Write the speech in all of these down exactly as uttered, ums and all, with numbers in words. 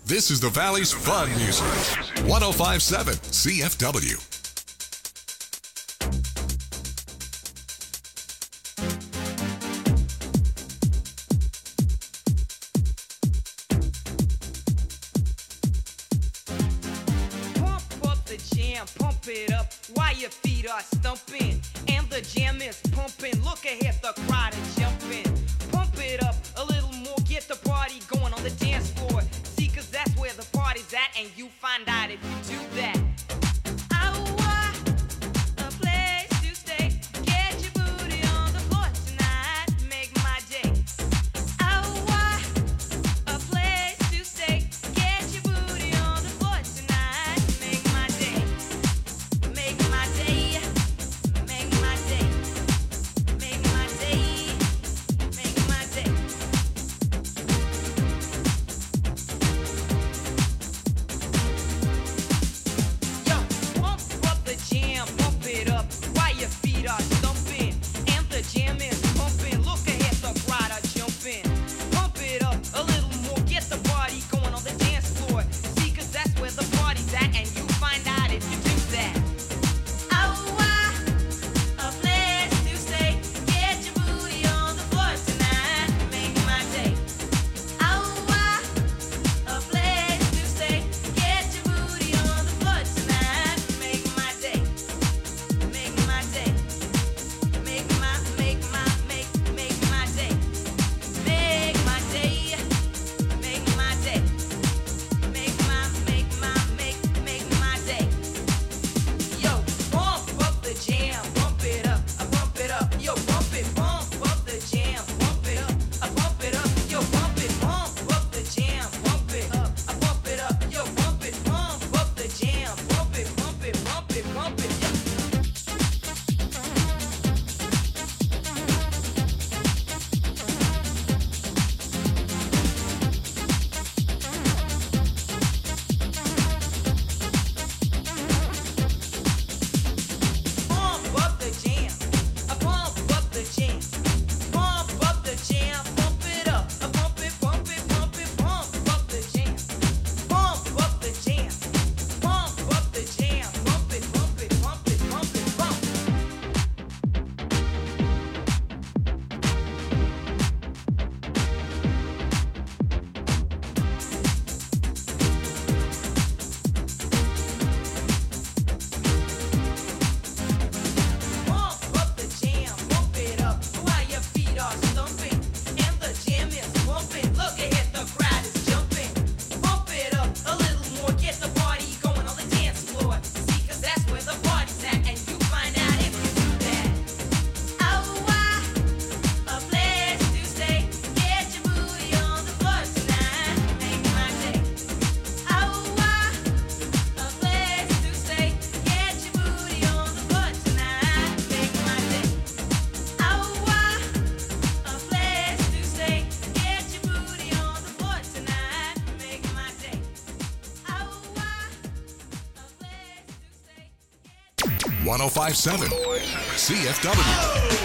This is the Valley's fun music. one oh five point seven C F W. Pump up the jam, pump it up while your feet are stumping. And the jam is pumping. Look ahead, the crowd is jumping. Pump it up a little more, get the party going on the dance floor. See, cause that's where the party's at, and you find out if you do that. one oh five point seven C F W.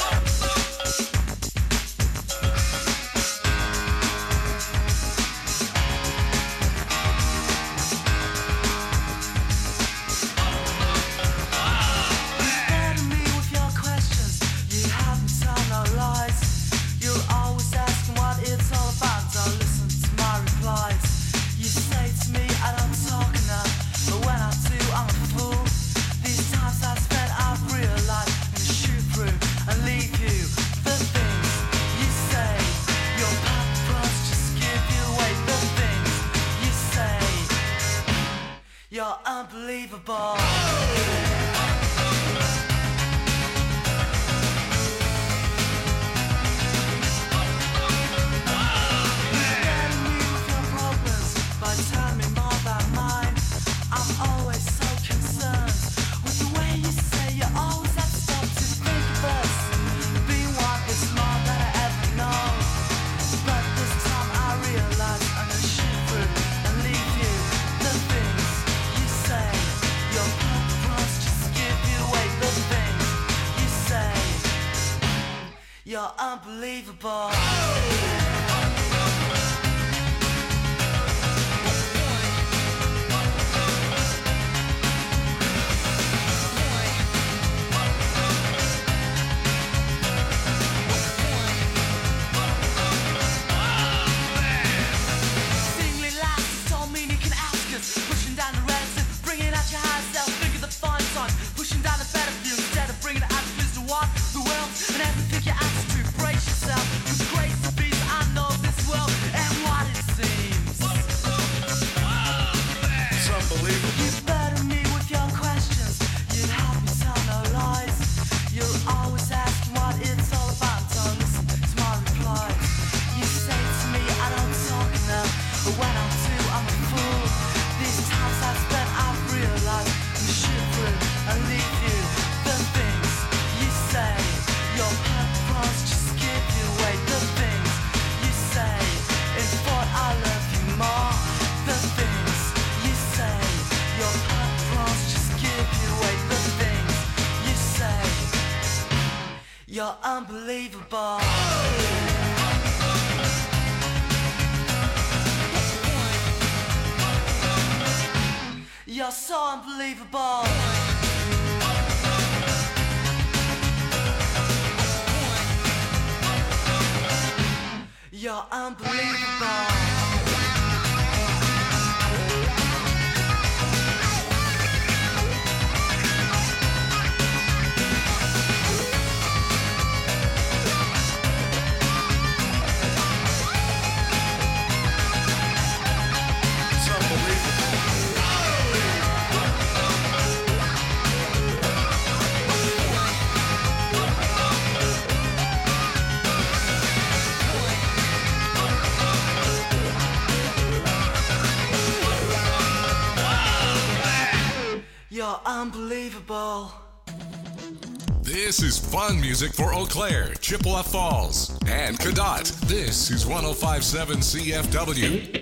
Unbelievable. You're unbelievable. You're unbelievable. You're so unbelievable. You're unbelievable. You're unbelievable. This is fun music for Eau Claire, Chippewa Falls, and Cadott. This is one oh five point seven C F W.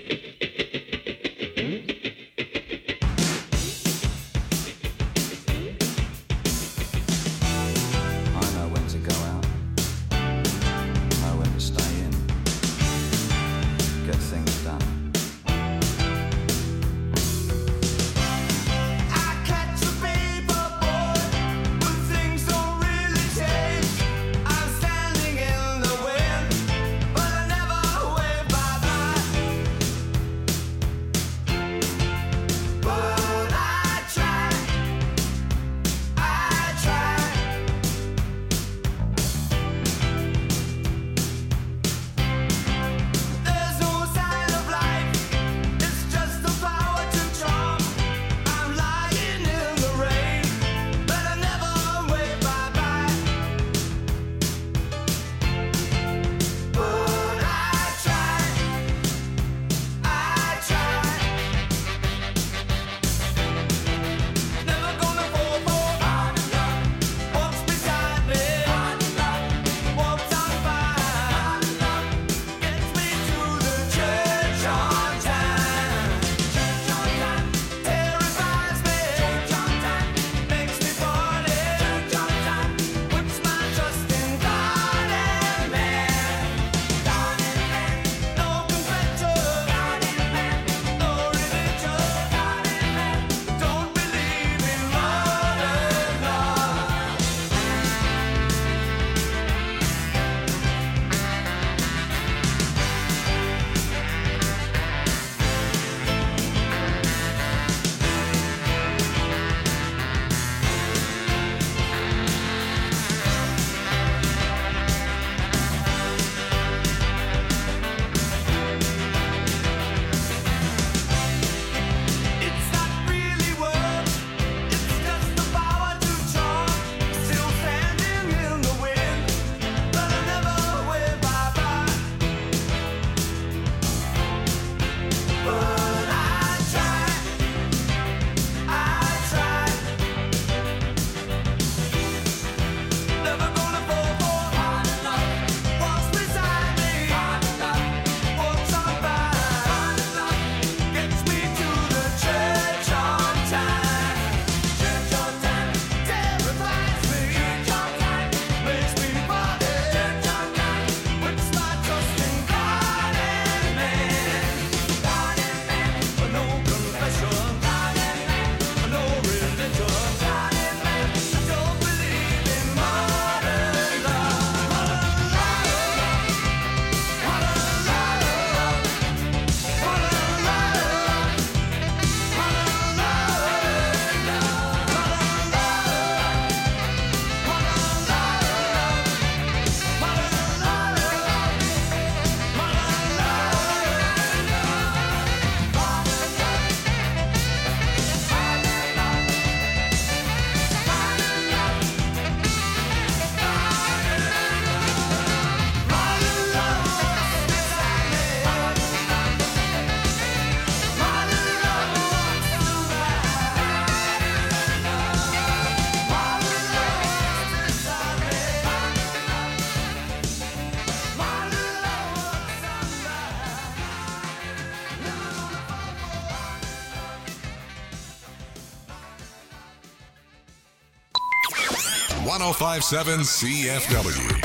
one oh five point seven C F W.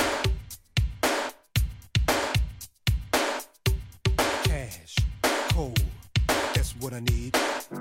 Cash, cold, that's what I need.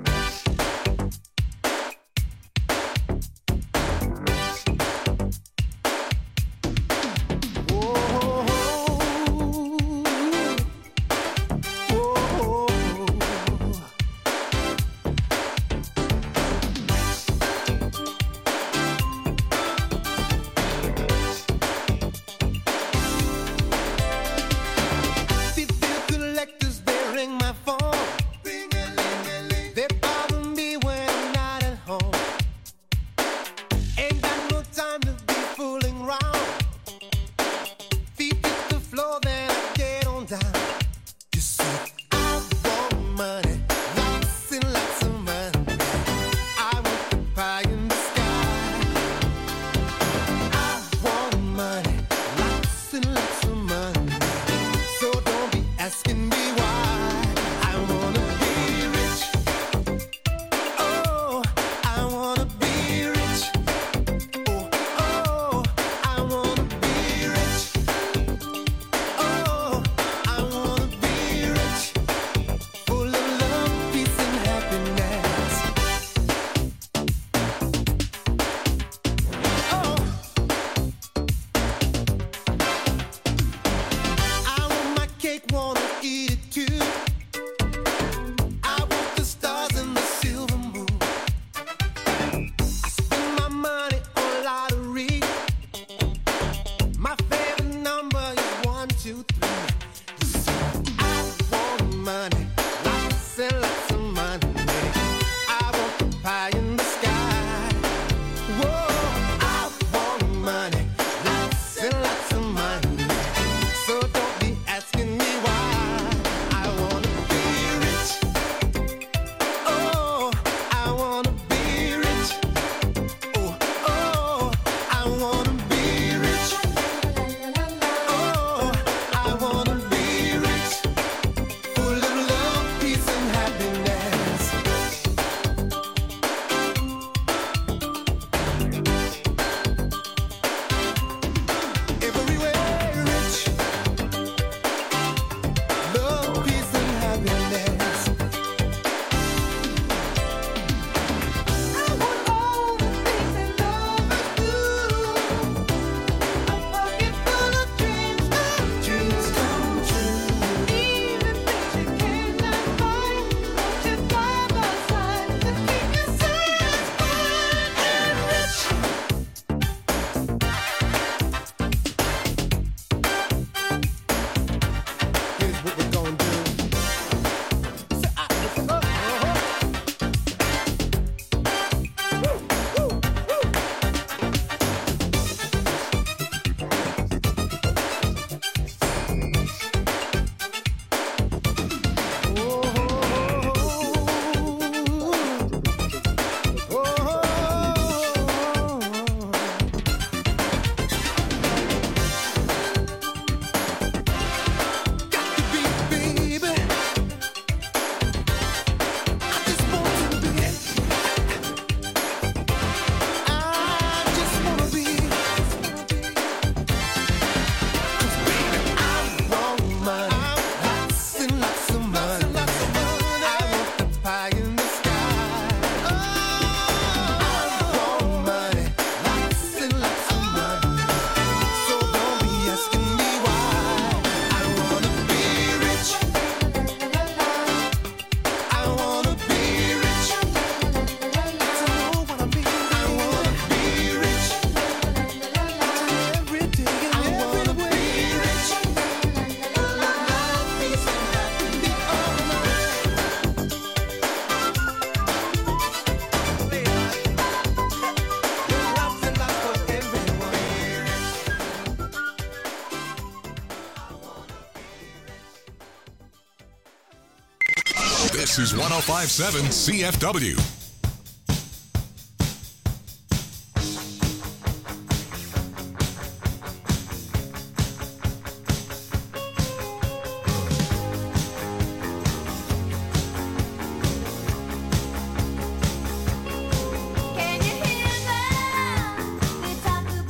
This is one oh five point seven C F W. Can you hear them? They talk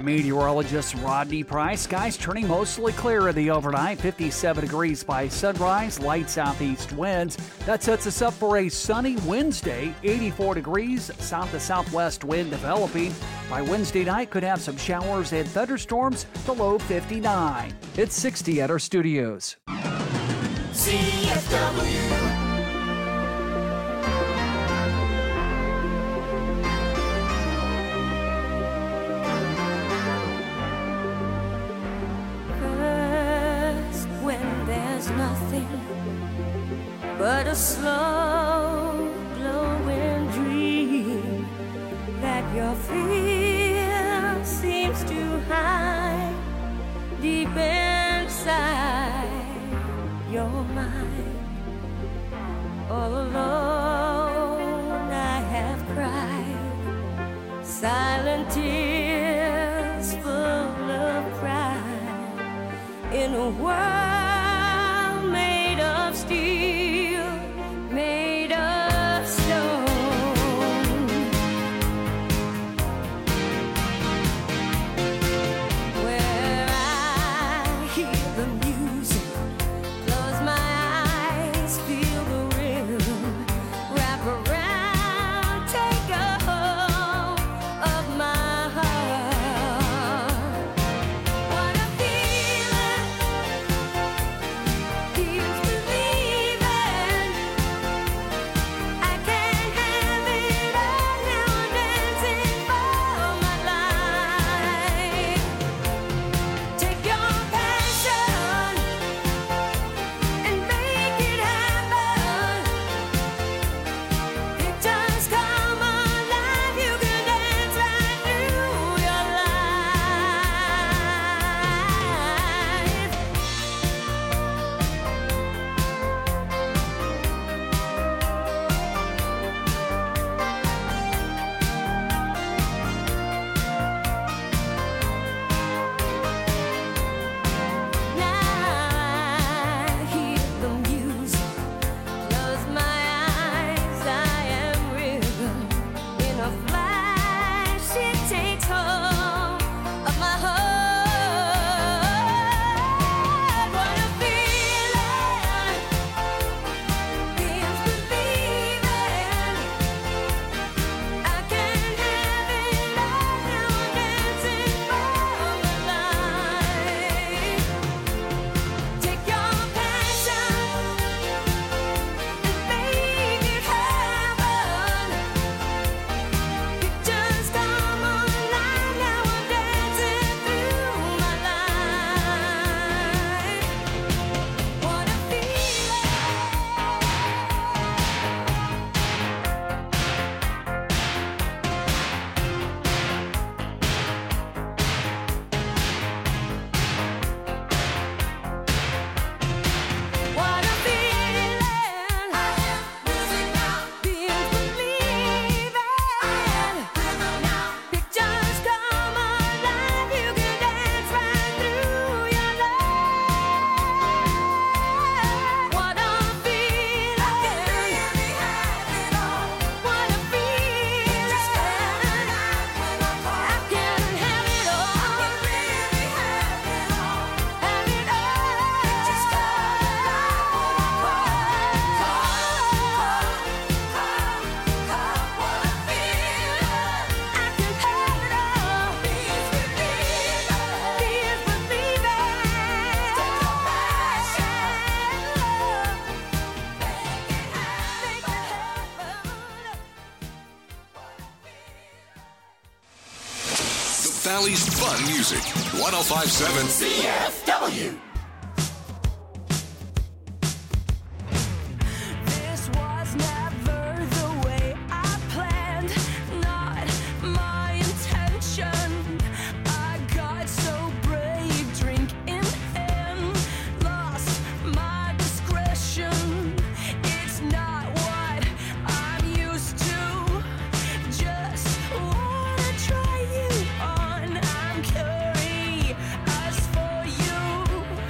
Meteorologist Rodney Price. Skies turning mostly clear in the overnight. fifty-seven degrees by sunrise. Light southeast winds. That sets us up for a sunny Wednesday. eighty-four degrees. South to southwest wind developing. By Wednesday night, could have some showers and thunderstorms. The low fifty-nine. It's sixty at our studios. C F W. Nothing but a slow glowing dream that your fear seems to hide deep inside your mind. All alone I have cried silent tears full of pride in a world of steel, made of stone. Where I hear the music, close my eyes, feel the rhythm, wrap around, take a hold of my heart. What a feeling, feels believing. I can't have it all now, I'm dancing for my life. Take your passion and make it happen. Pictures come alive, you can dance right through your life. Now I hear the music, close my eyes, I am rhythm. In a flash, it takes hold of my heart. What a feeling, feels believing. I can't have it all now, I'm dancing for my life. Take your passion and make it happen. Pictures come alive, now I'm dancing through my life. What a feeling. What a feeling. I am music now. Feels believing. I am rhythm now. Pictures come alive. You can dance right through your life. What a feeling. I can really have it all. What a feeling. I can have it all. I can really have it all. Have it all. Just call The Valley's fun music. one oh five point seven C F W. This was never the way I planned, not my intention. I got so brave, drink in hand, lost my discretion. It's not what I'm used to. Just wanna try you on. I'm curious for you.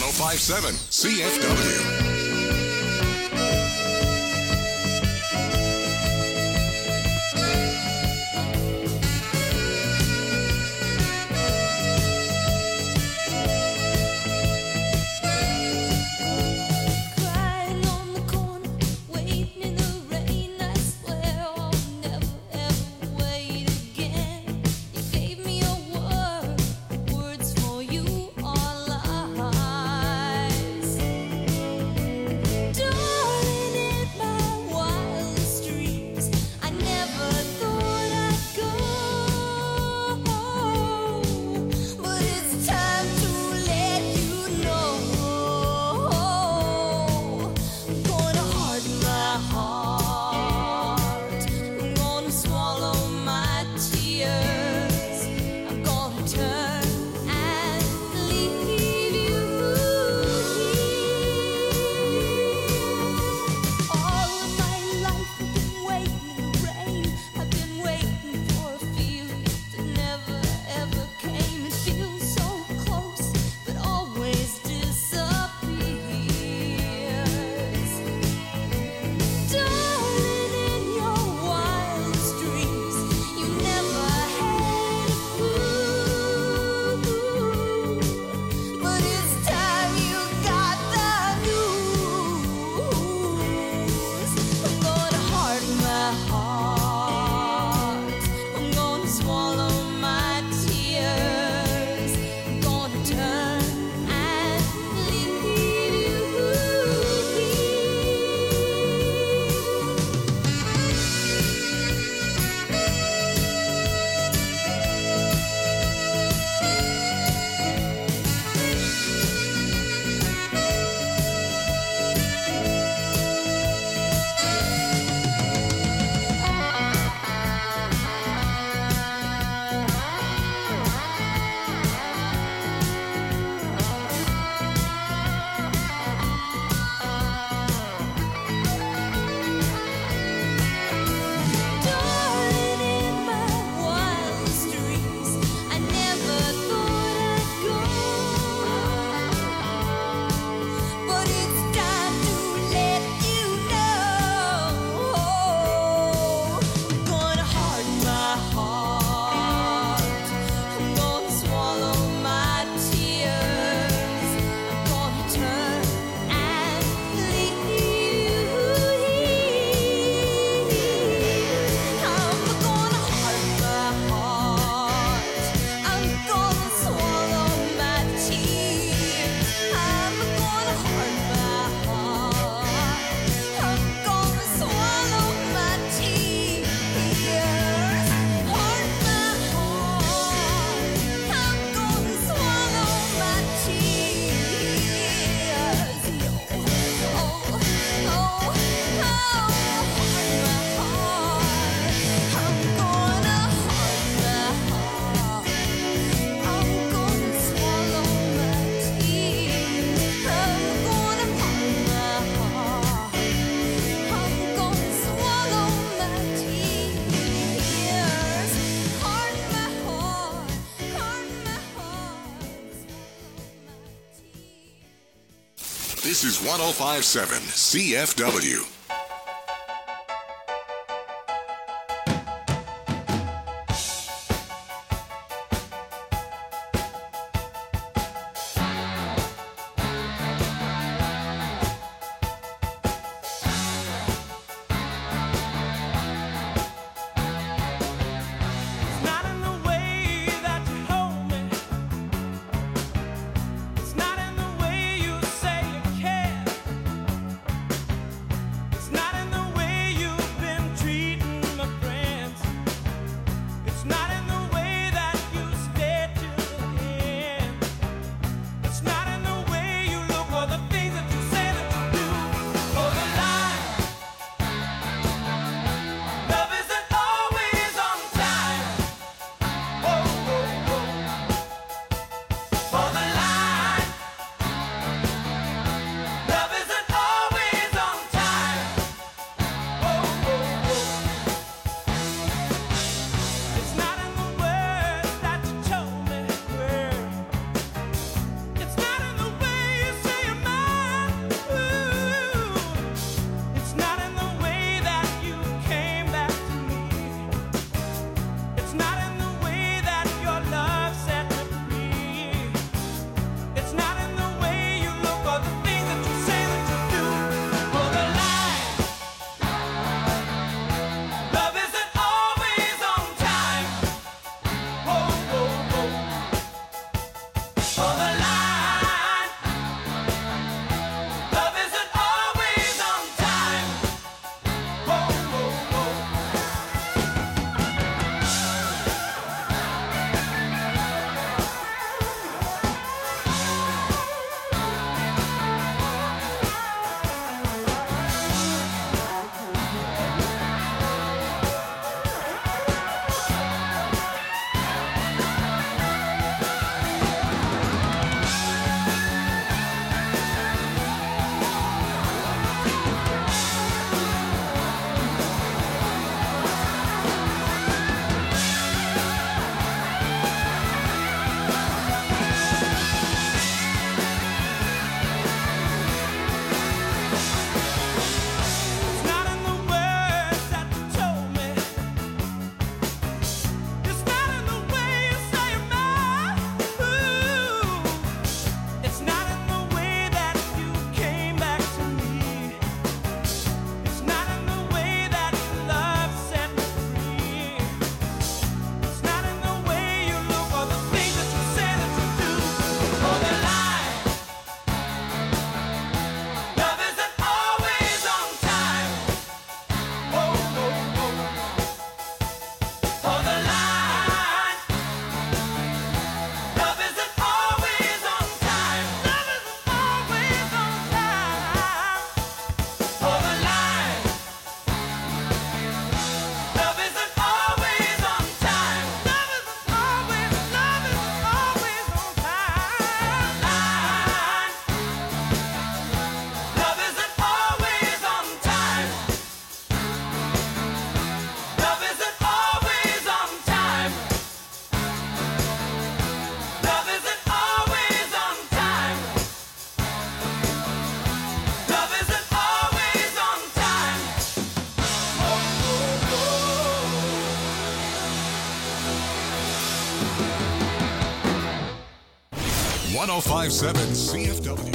oh five point seven C F W. Crying on the corner, waiting in the rain. I swear I'll never ever wait again. You gave me your word, words for you are lies. Darling, in my wildest dreams, I never thought I'd go. But it's time to let you know. I'm gonna harden my heart. I'm gonna swallow my tears. I'm gonna turn and leave you here. All of my life I've been waiting in the rain. I've been waiting for a feeling that never ever came. It feels so close, but always disappears. Darling, in your wildest dreams, you never had a clue. But it's time you got the news. I'm gonna harden my heart. I'm gonna swallow my tears. I'm gonna turn and leave you Darling, in my wildest dreams, I never thought I'd go. But it's time to let you know. I'm gonna harden my heart. I'm gonna swallow my tears. I'm gonna turn and leave you here. I'm gonna harden my heart. I'm gonna swallow my tears. I'm gonna harden my heart. I'm gonna swallow my tears. Harden my heart. I'm gonna swallow my tears. Oh, oh, oh, harden my heart. I'm gonna harden my heart. I'm gonna swallow my tears. I'm gonna harden my heart. I'm gonna swallow my tears. Harden my heart. Harden my heart. Swallow my tears. This is one oh five point seven C F W. It's not in the way that you hold me. It's not in the way you say you care. one oh five point seven C F W.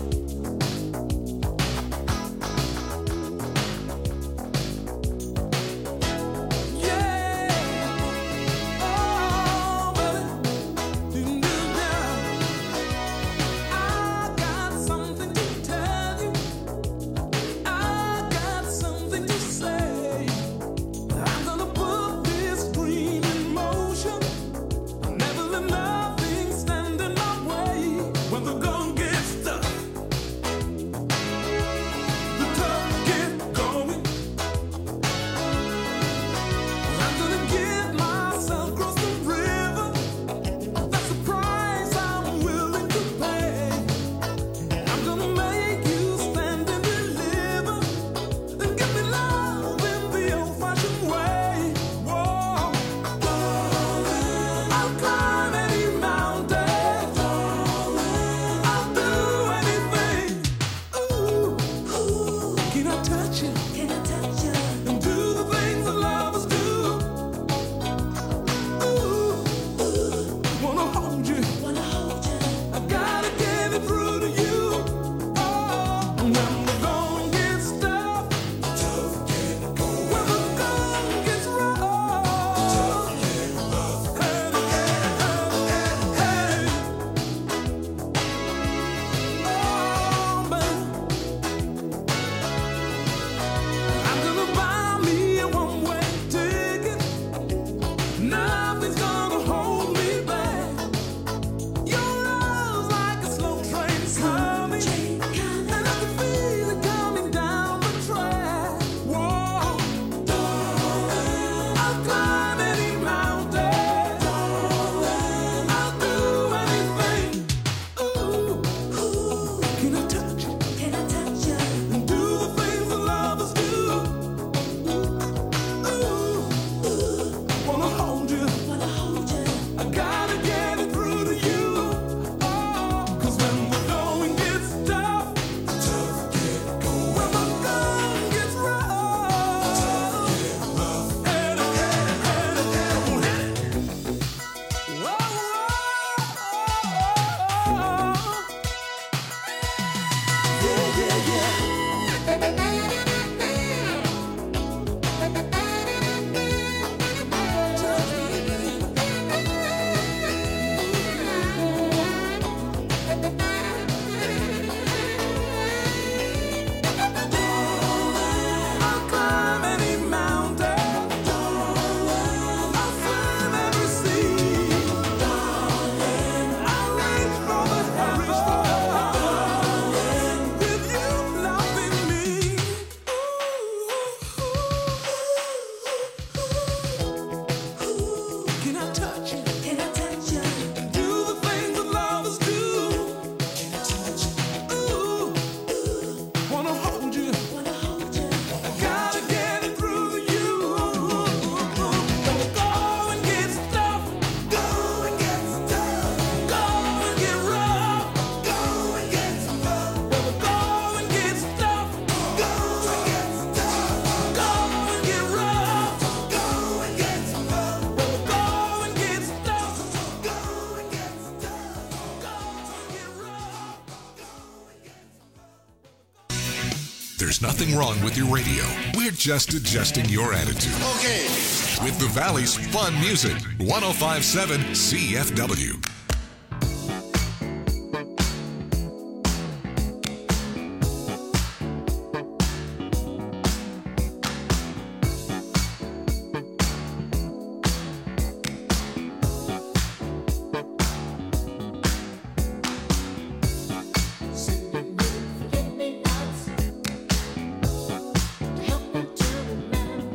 There's nothing wrong with your radio. We're just adjusting your attitude. Okay. With the Valley's fun music, one oh five point seven C F W.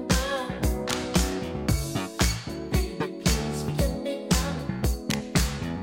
Baby, please forgive me now.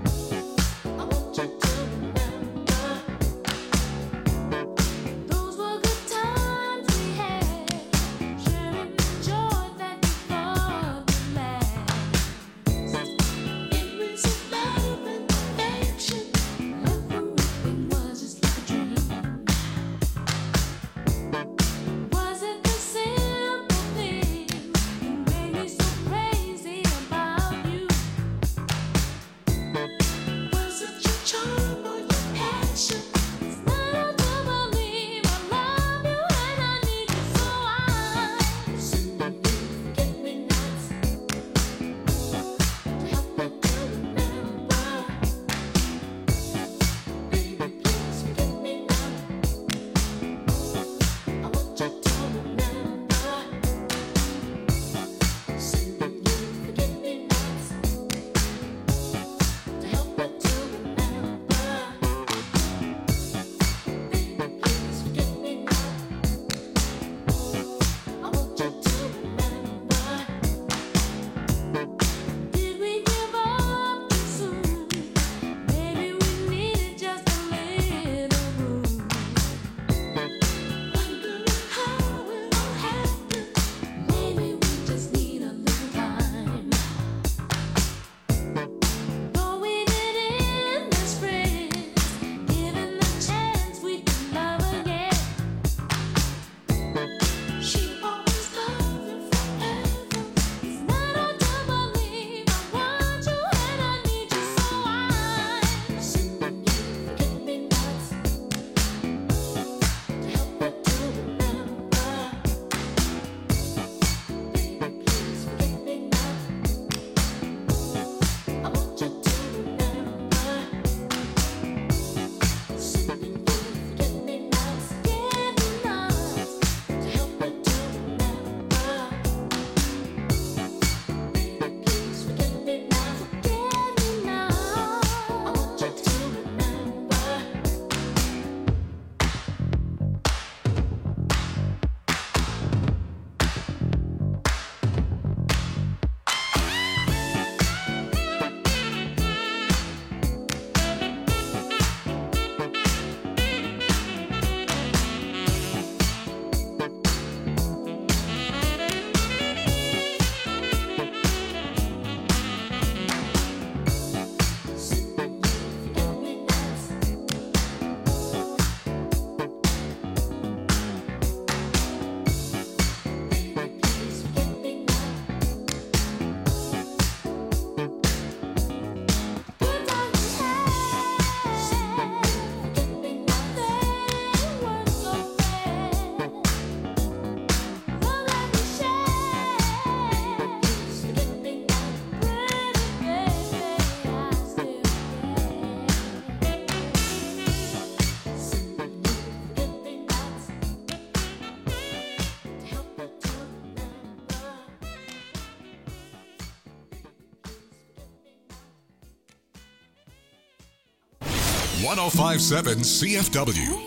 one oh five point seven C F W.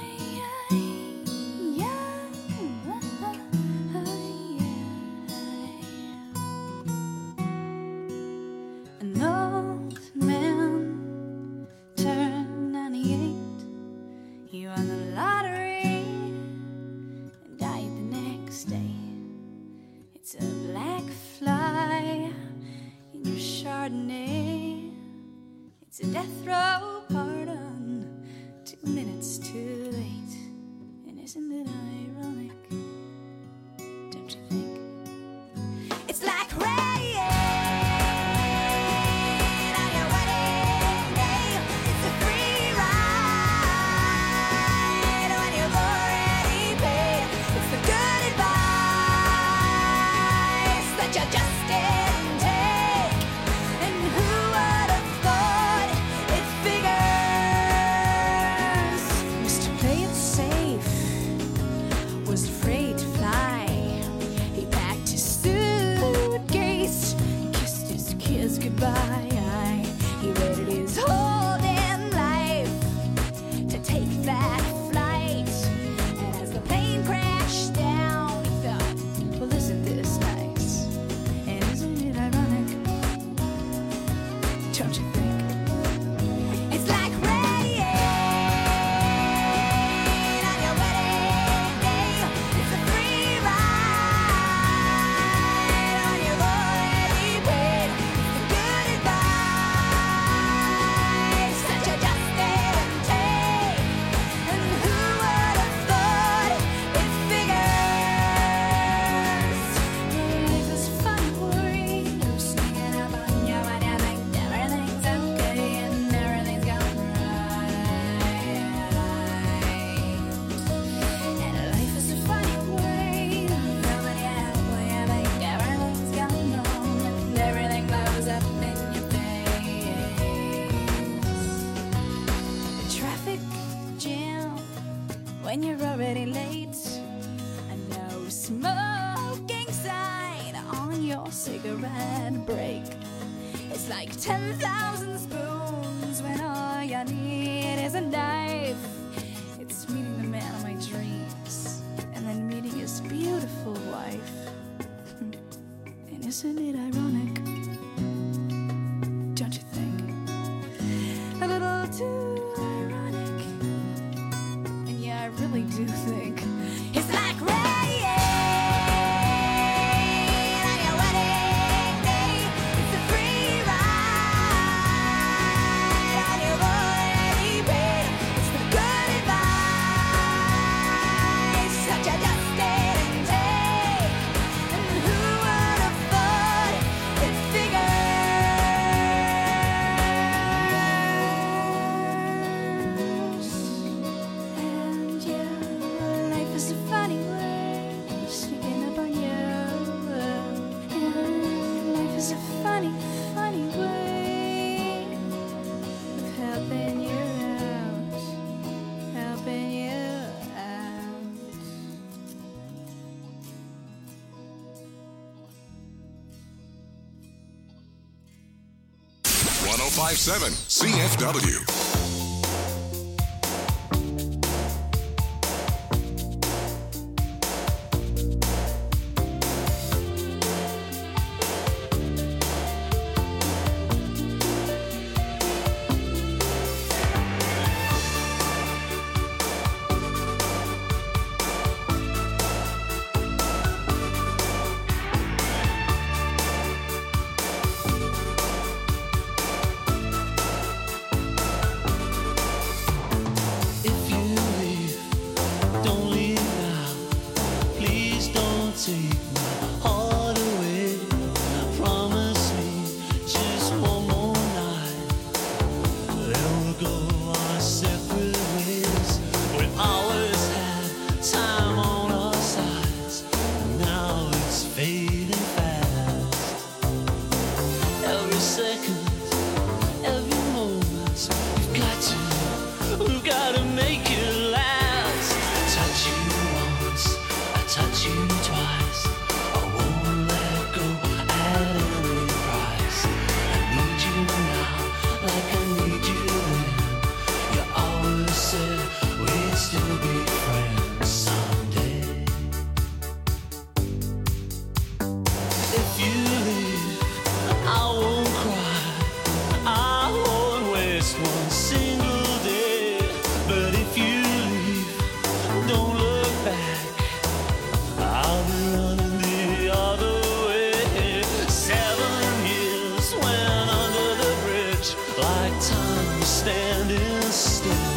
An old man turned ninety-eight. He won the lottery and died the next day. It's a black fly in your Chardonnay. It's a death row pardon, two minutes too late. And isn't it ironic? Don't you think? It's like rain on your wedding day. It's a free ride when you've already paid. It's the good advice that you just didn't take. And who would have thought it figures? Mister Play It Safe was afraid to fly. He packed his suitcase, kissed his kids goodbye. He waited his whole damn life to take that flight. And as the plane crashed down, he thought, well, isn't this nice? And isn't it ironic? Don't you think? It's like rain on your wedding day. It's a free ride when you've already paid. It's the good advice that you just didn't take. And who would have thought it figures? Life is fun, worry. You're sneaking up on you when you think everything's okay and everything's going right. And life is a funny way. Nobody out when you think everything's going wrong and everything blows up in your face. The traffic jam when you're already late. A no smoking sign on your cigarette break. It's like ten thousand spoons when all you need is a knife. It's meeting the man of my dreams and then meeting his beautiful wife. And isn't it ironic? Don't you think? A little too ironic. And yeah, I really do think it's like rain on your wedding day. It's a free ride when you've already paid. It's the good advice that you just didn't take. And who would have thought it figures? And yeah, life is a funny way, sneaking up on you. Yeah, life is a funny, funny way of helping you out, helping you out. one oh five point seven C F W. we'd still be friends someday. If you leave, I won't cry, I won't waste one single day. But if you leave, don't look back, I'll be running the other way. Seven years went under the bridge like time was standing still.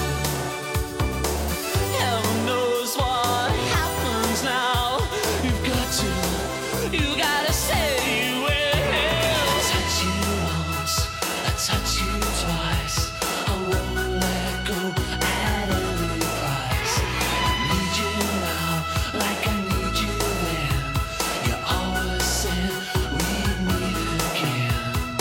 Heaven knows what happens now. You've got to, you gotta say you will. Touch you once, I touch you twice. I won't let go at any price. I need you now, like I need you then. You always said we'd meet again.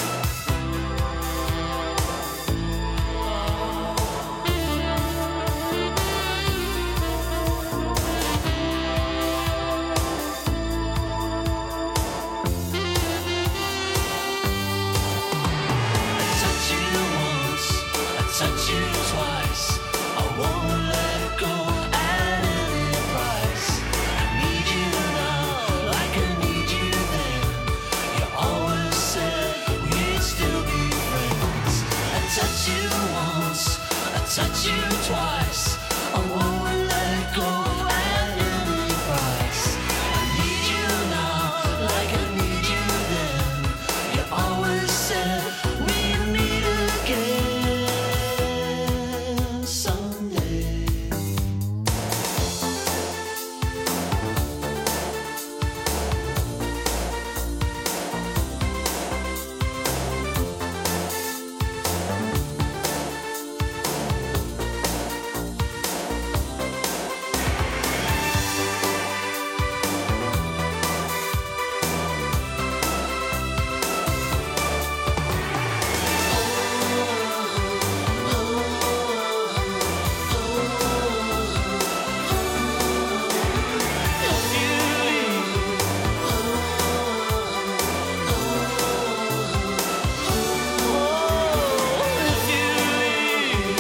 I touch you once, I touch you twice. I won't let go at any price. I need you now, like I need you then. You always said we'd still be friends. I touch you once, I touch you twice. I won't let go at any price. I need you now, like I need you then. You always said we'd meet again someday. If you leave, oh, if you leave,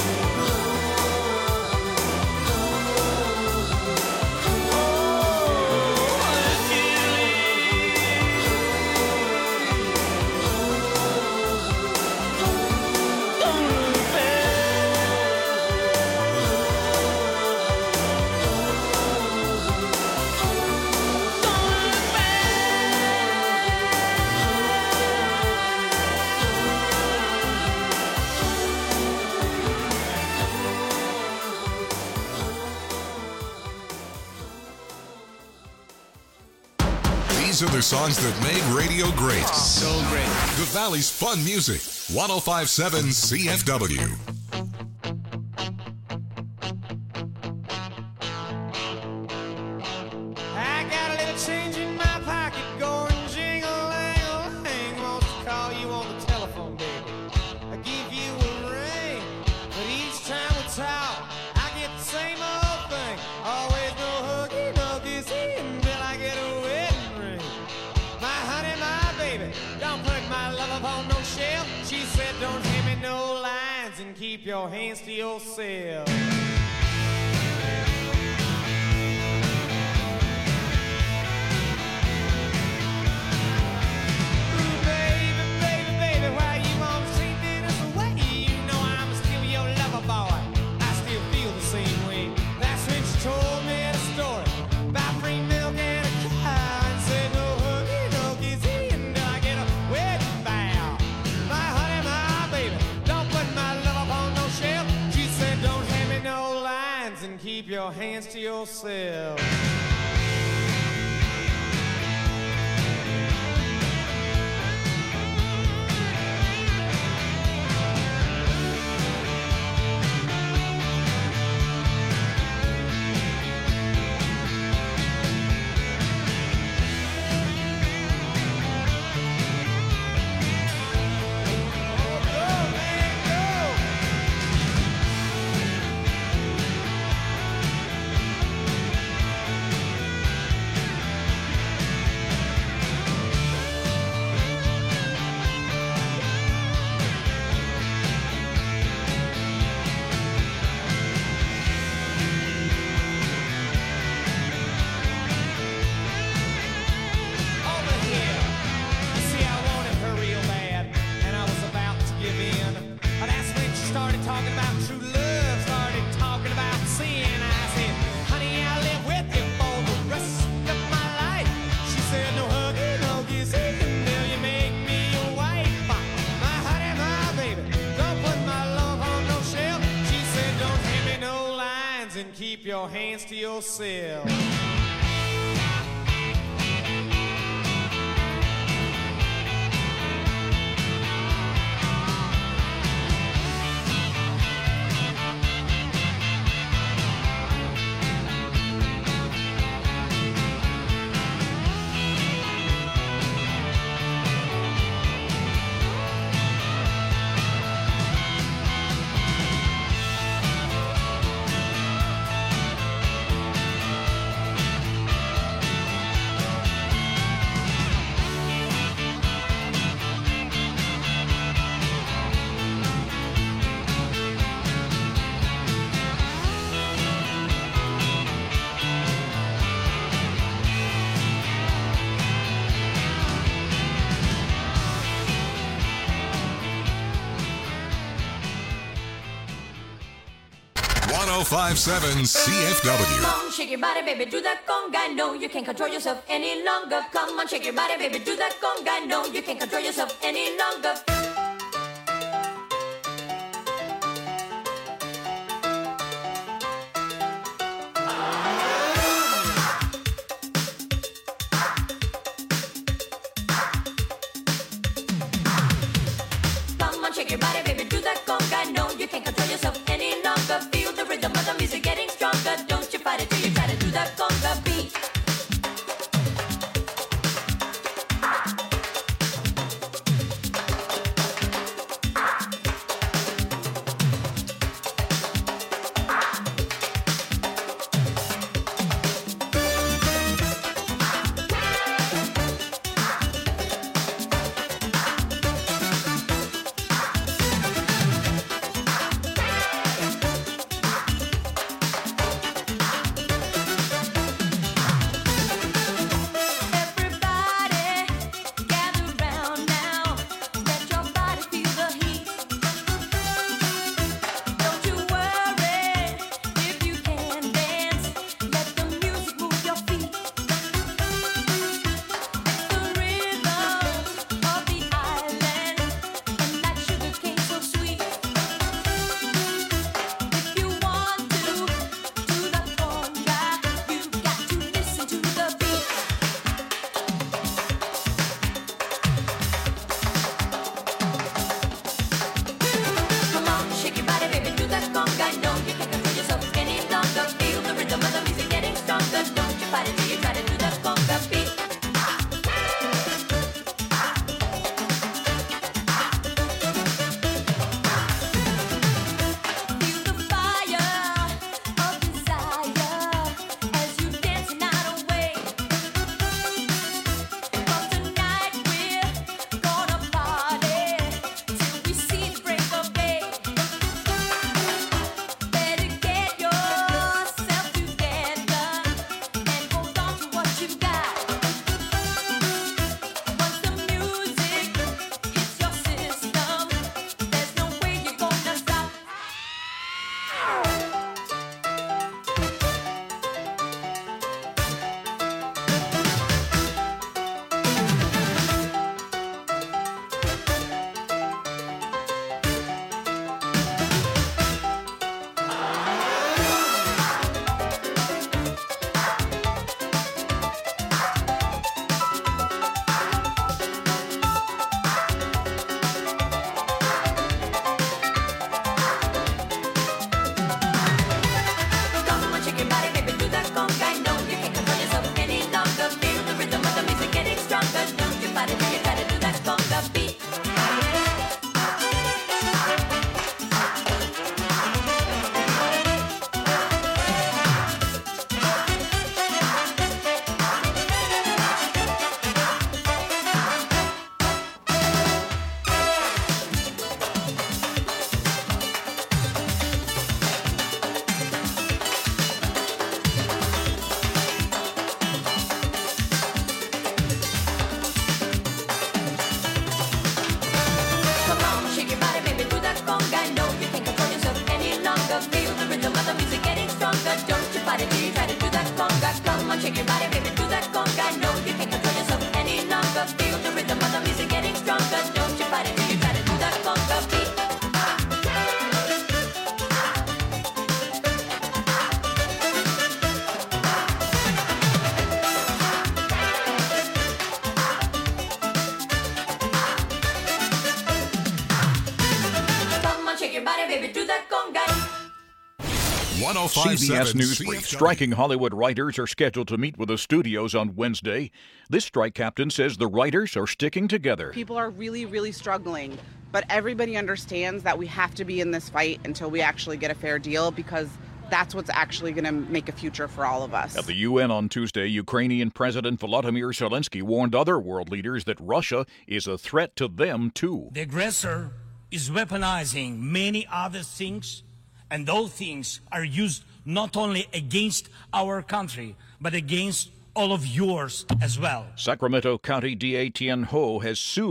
oh, if you leave, don't look These are the songs that made radio great. So great. The Valley's fun music. one oh five point seven C F W. I got a little change in my pocket going jingle-lang-a-lang. Wants to call you on the telephone, baby. I give you a ring, but each time we talk, I get the same old thing. Always no huggy, no kissy until I get a wedding ring. My honey, my baby, don't put my love up on no shelf. She said don't hand me no lines and keep your hands to yourself. Ooh, baby, baby, baby, why you wanna treat me this way? You know I'm still your lover boy. I still feel the same way. That's when she told me the story about free milk and a cow and said no huggy, no kissy until I get a wedding vow. My honey, my baby, don't put my love up on no shelf. She said don't hand me no lines and keep your hands to yourself. minds and keep your hands to yourself. one oh five point seven C F W. Come on, shake your body, baby, do that conga. No, you can't control yourself any longer. Come on, shake your body, baby, do that conga. No, you can't control yourself any longer. Come on, shake your body, baby, do that conga. No, you can't control yourself any longer. Feel the rhythm of the music getting stronger. Don't you fight it till you try to do that conga beat. Shake your body, baby, do that conga. No, you can't control yourself any longer. Feel the rhythm of the music getting stronger. Don't you fight it till you try to do that conga beat. oh five C B S seven News C F W. Brief. Striking Hollywood writers are scheduled to meet with the studios on Wednesday. This strike captain says the writers are sticking together. People are really, really struggling, but everybody understands that we have to be in this fight until we actually get a fair deal, because that's what's actually going to make a future for all of us. At the U N on Tuesday, Ukrainian President Volodymyr Zelensky warned other world leaders that Russia is a threat to them, too. The aggressor is weaponizing many other things, and those things are used not only against our country, but against all of yours as well. Sacramento County D A Tien Ho has sued